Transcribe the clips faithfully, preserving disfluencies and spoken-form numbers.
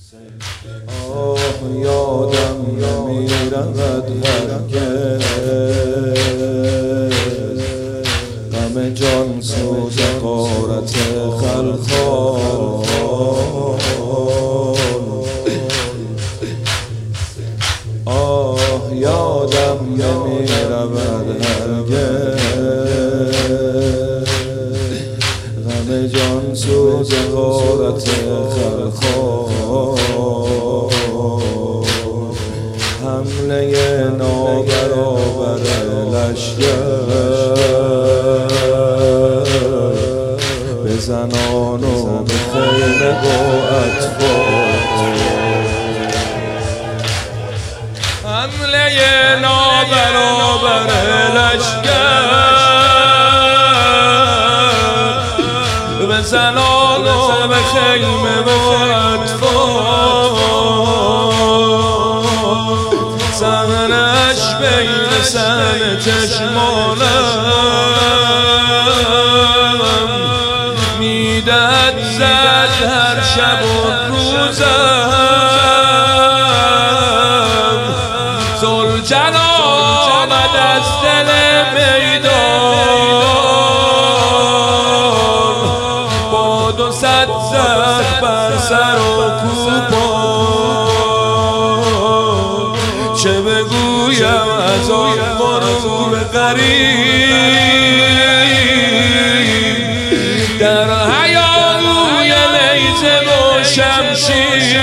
آه یادم نمیرود هرگز غم جان سوز غارت خلخال. آه یادم نمیرود هرگز غم جان سوز غارت خلخال. حمله نابرابر لشکر به زنان و به خیمه و اطفال. حمله نابرابر لشکر به زنان و به خیمه و اطفال. سهرش بین سن چشمانم میدد زد هر شب و روزم. زلجن آمد از دل میدان با دو صد زخم بر سر و کوپان. چه بگویم از آن غرور غریب در هیاهوی نیزه و شمشیر.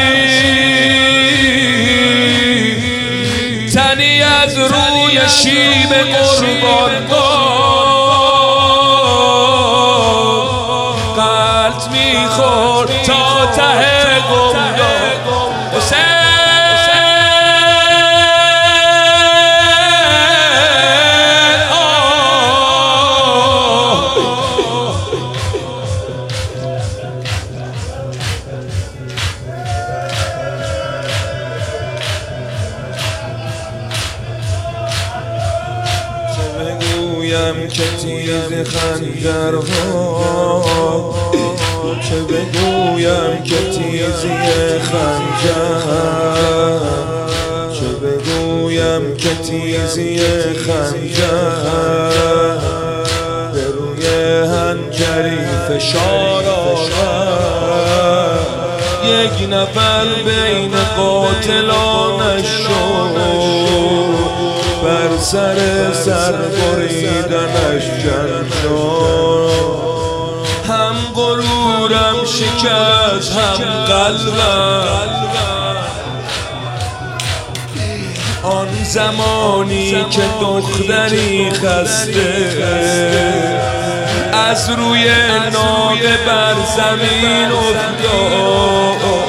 تنی از روی شیب قربانگاه قلط میخورد تا ته گمدان. حسین که تیز خنجرها، چه بگویم که تیزی خنجر، چه بگویم که تیزی خنجر به روی حنجری فشار آورد. یک نفر بین قاتلانش شد بر سر سر بریدنش جنگ شد. هم غرورم شکست هم قلبم آن زمانی که دختری خسته از روی ناقه بر زمین افتاد.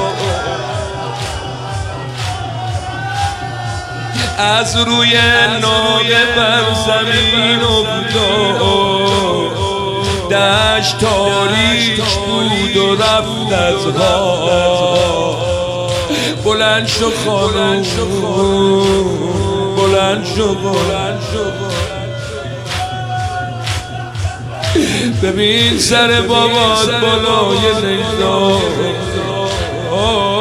از روی ناقه بر زمین افتاد. دشت تاریک بود و رفت از ها. بلند شو خانوم بلند شو بلند شو ببین سر بابات بالای نیزار.